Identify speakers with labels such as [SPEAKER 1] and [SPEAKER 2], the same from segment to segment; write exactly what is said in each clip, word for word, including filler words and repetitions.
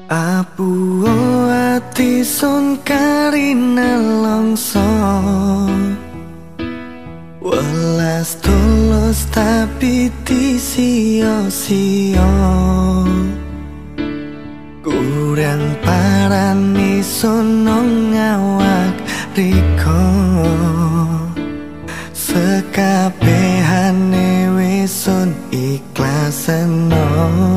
[SPEAKER 1] Apu ati sun karina longso welas tulus tapi disio-sio kurang parani sun ngawak riko sekabehane wis sun ikhlasno.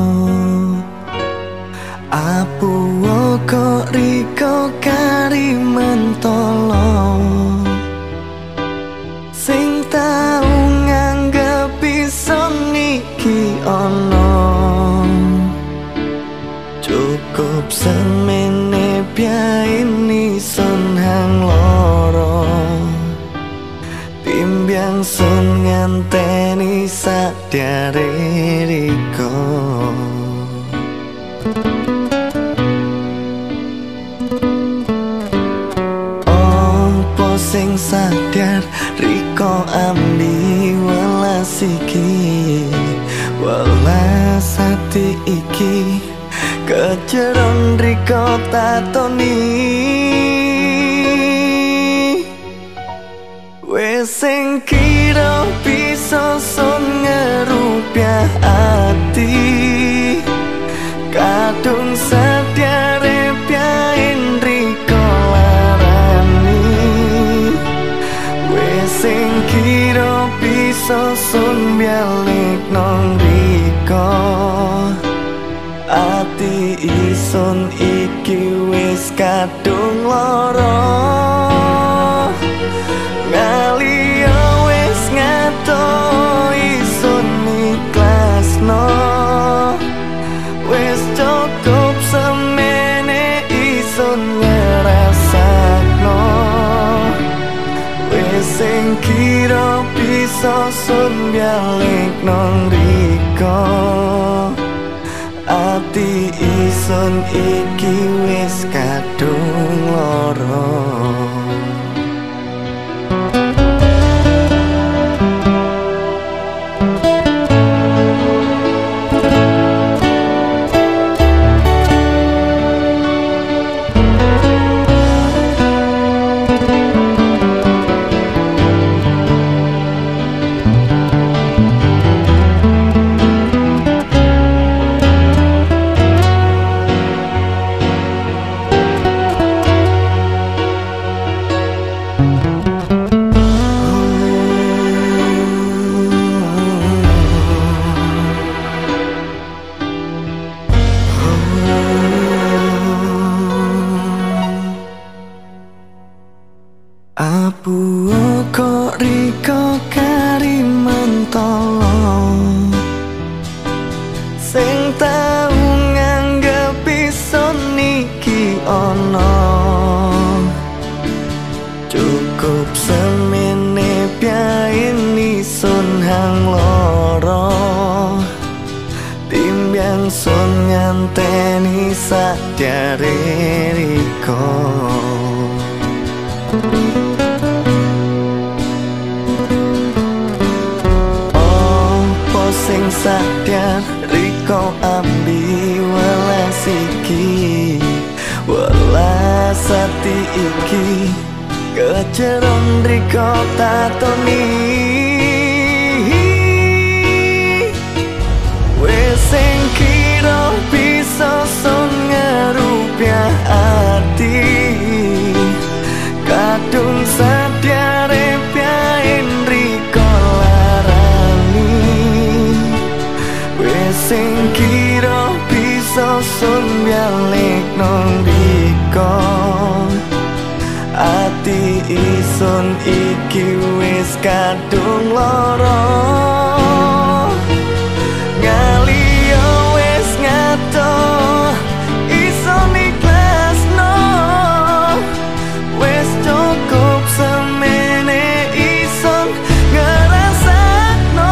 [SPEAKER 1] Apu kok riko kari mentolo sing tau nganggep iso niki ono cukup semene piaini sun hang loro timbyang sun nganteni sadare riko. Sing sadar riko ambi welas iki welas hati iki keceron riko tatoni wes sing kira bisa sun ngerupiah hati kadung sadare piain riko sing kira bisa sun bialik nong riko ati isun iki wis kadung loro ngalia wis ngato isun ikhlasno wis cukup semene isun ngerasakno sing kira bisa sun bialik nong riko ati isun iki wis kadung loro. Apu kok riko kari mentolo sing tau nganggep iso niki ono cukup semene piain isun hang loro timbyang sun nganteni sadare riko. Sing sadar riko ambi welas iki welas hati iki keceron riko tatoni wes sing kira bisa sun ngerupiah hati kadung sadare piain riko sing kira bisa sun bialik nong riko ati isun iki wis kadung loro ngalia wis ngato isun ikhlasno wis cukup semene isun ngerasakno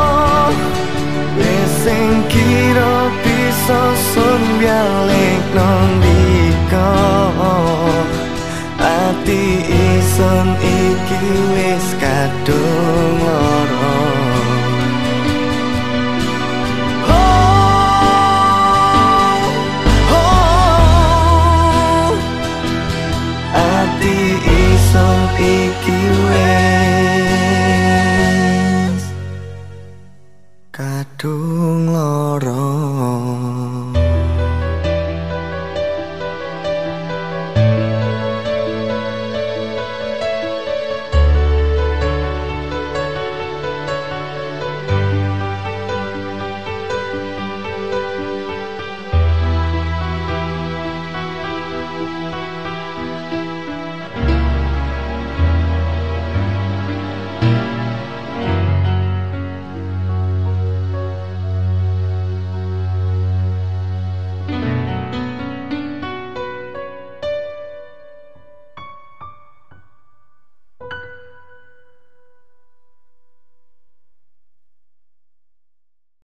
[SPEAKER 1] wis sing kira bisa sun bialik nong riko ati isun iki wis kadung